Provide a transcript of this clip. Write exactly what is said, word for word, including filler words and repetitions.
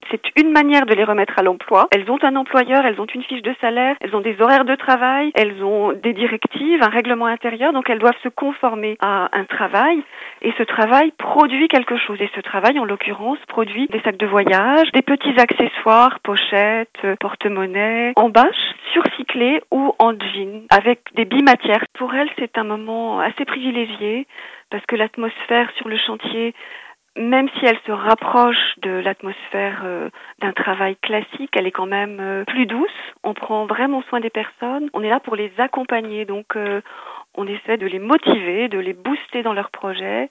C'est une manière de les remettre à l'emploi. Elles ont un employeur, elles ont une fiche de salaire, elles ont des horaires de travail, elles ont des directives, un règlement intérieur, donc elles doivent se conformer à un travail et ce travail produit quelque chose. Et ce travail, en l'occurrence, produit des sacs de voyage, des petits accessoires, pochettes, porte-monnaie, en bâche, surcyclés ou en jean, avec des bimatières. Pour elles, c'est un moment assez privilégié parce que l'atmosphère sur le chantier, même si elle se rapproche de l'atmosphère euh, d'un travail classique, elle est quand même euh, plus douce. On prend vraiment soin des personnes. On est là pour les accompagner. Donc, euh, on essaie de les motiver, de les booster dans leurs projets.